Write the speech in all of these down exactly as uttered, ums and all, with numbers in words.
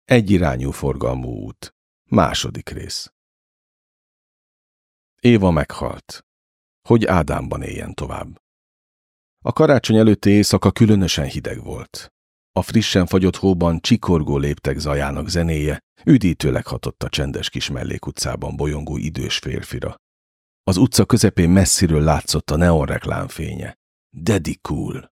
Egyirányú forgalmú út. Második rész. Éva meghalt. Hogy Ádámban éljen tovább. A karácsony előtti éjszaka különösen hideg volt. A frissen fagyott hóban csikorgó léptek zajának zenéje, üdítőleg hatott a csendes kis mellékutcában bolyongó idős férfira. Az utca közepén messziről látszott a neonreklám fénye. Daddy cool.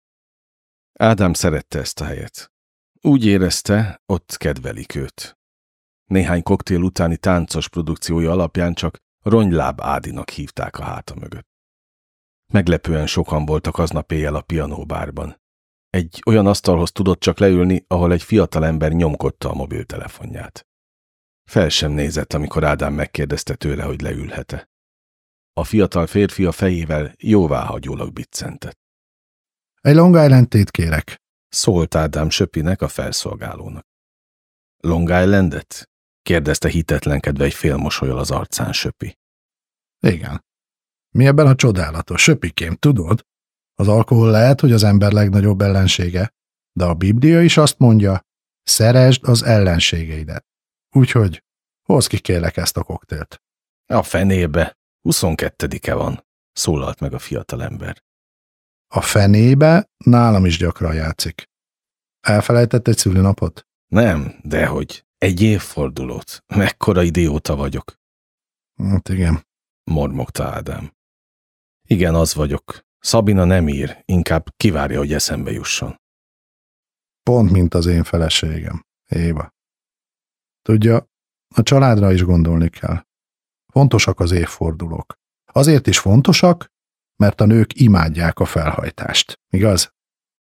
Ádám szerette ezt a helyet. Úgy érezte, ott kedvelik őt. Néhány koktél utáni táncos produkciója alapján csak Ronyláb Ádinak hívták a háta mögött. Meglepően sokan voltak aznap éjjel a pianóbárban. Egy olyan asztalhoz tudott csak leülni, ahol egy fiatalember nyomkodta a mobiltelefonját. Fel sem nézett, amikor Ádám megkérdezte tőle, hogy leülhet-e. A fiatal férfi a fejével jóváhagyólag biccentett. Egy Long Island-tét kérek, szólt Ádám Söpinek, a felszolgálónak. Long Islandet? kérdezte hitetlenkedve egy félmosollyal az arcán Söpi. Igen. Mi ebben a csodálatos, Söpikém, tudod? Az alkohol lehet, hogy az ember legnagyobb ellensége, de a Biblia is azt mondja, szeresd az ellenségeidet. Úgyhogy hozz ki kérlek ezt a koktélt. A fenébe, huszonkettedike van, szólalt meg a fiatalember. A fenébe nálam is gyakran játszik. Elfelejtett egy szülinapot? Nem, dehogy. Egy évfordulót. Mekkora idióta vagyok. Hát igen. Mormogta Ádám. Igen, az vagyok. Szabina nem ír, inkább kivárja, hogy eszembe jusson. Pont mint az én feleségem, Éva. Tudja, a családra is gondolni kell. Fontosak az évfordulók. Azért is fontosak, mert a nők imádják a felhajtást. Igaz?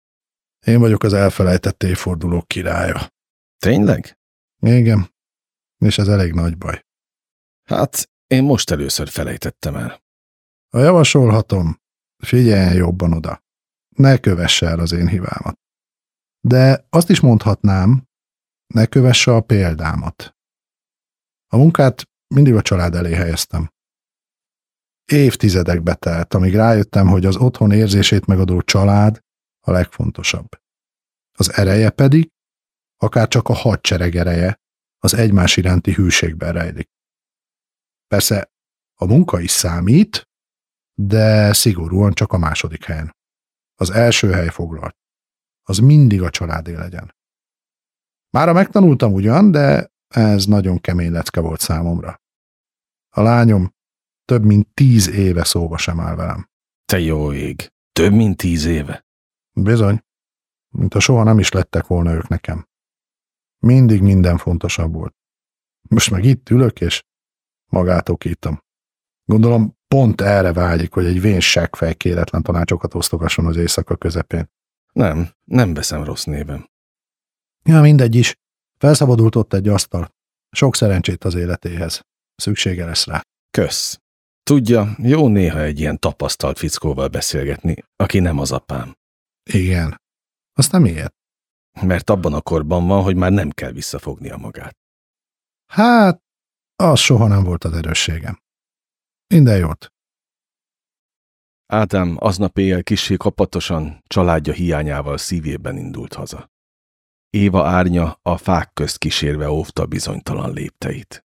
Én vagyok az elfelejtett évfordulók királya. Tényleg? Igen, és ez elég nagy baj. Hát, én most először felejtettem el. Ha javasolhatom, figyeljen jobban oda. Ne kövesse el az én hibámat. De azt is mondhatnám, ne kövesse a példámat. A munkát mindig a család elé helyeztem. Évtizedekbe telt, amíg rájöttem, hogy az otthon érzését megadó család a legfontosabb. Az ereje pedig, akár csak a hadsereg ereje, az egymás iránti hűségben rejlik. Persze a munka is számít, de szigorúan csak a második helyen. Az első hely foglalt. Az mindig a családé legyen. Mára megtanultam ugyan, de ez nagyon kemény lecke volt számomra. A lányom több mint tíz éve szóba sem áll velem. Te jó ég, több mint tíz éve? Bizony, mintha soha nem is lettek volna ők nekem. Mindig minden fontosabb volt. Most meg itt ülök, és magátokítom. Gondolom, pont erre vágyik, hogy egy vén seggfej kéretlen tanácsokat osztogasson az éjszaka közepén. Nem, nem veszem rossz névem. Ja, mindegy is. Felszabadult ott egy asztal. Sok szerencsét az életéhez. Szüksége lesz rá. Kösz. Tudja, jó néha egy ilyen tapasztalt fickóval beszélgetni, aki nem az apám. Igen. Aztán miért? Mert abban a korban van, hogy már nem kell visszafognia magát. Hát, az soha nem volt az erősségem. Minden jót. Ádám aznap éjjel kissé kapatosan, családja hiányával szívében indult haza. Éva árnya a fák közt kísérve óvta bizonytalan lépteit.